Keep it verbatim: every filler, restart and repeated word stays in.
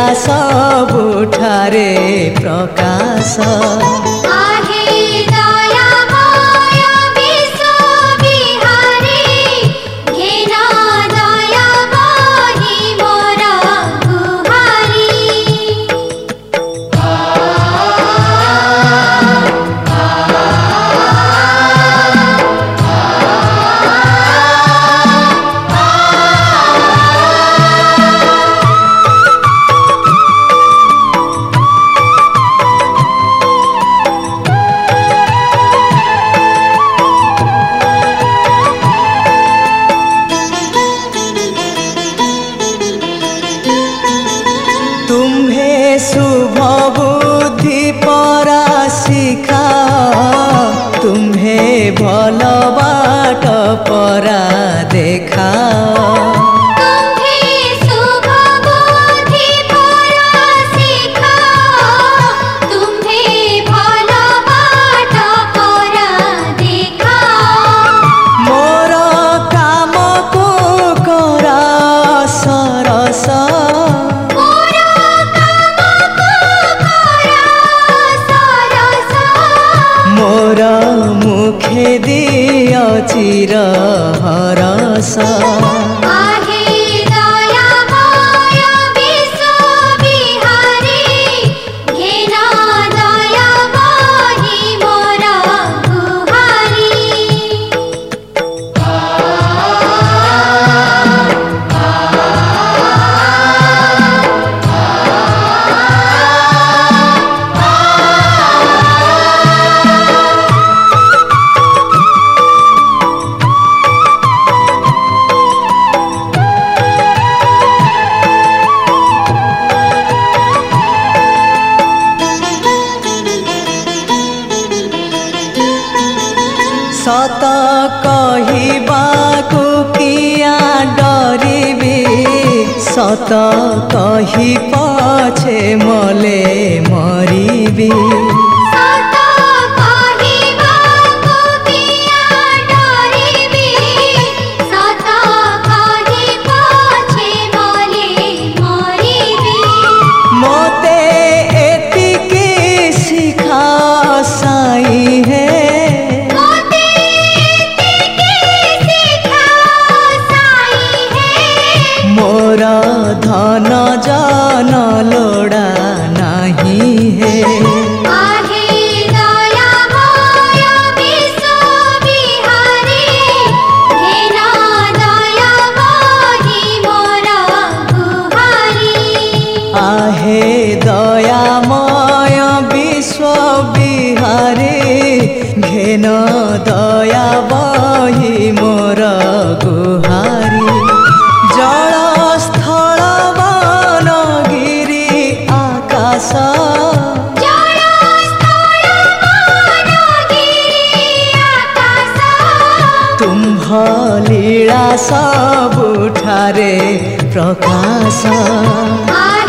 सबुठारे प्रकाश शुभ बुद्धि परा शिखा तुम्हें भल बाट परा देखा मोर काम को करा सरस मोर मुखे दियो चिर हरस सत कहिबाकु किया डरिबी सत कहि पछे मले मरिबी मोते एतिकी शिखा साई है मोर धन जन लोड़ा नहीं है आहे दयामय विश्व बिहारी घेन दया बही मोर गुहारी जल स्थल वन गिरी आकाश तुम्भ लीला सबुठारे प्रकाश।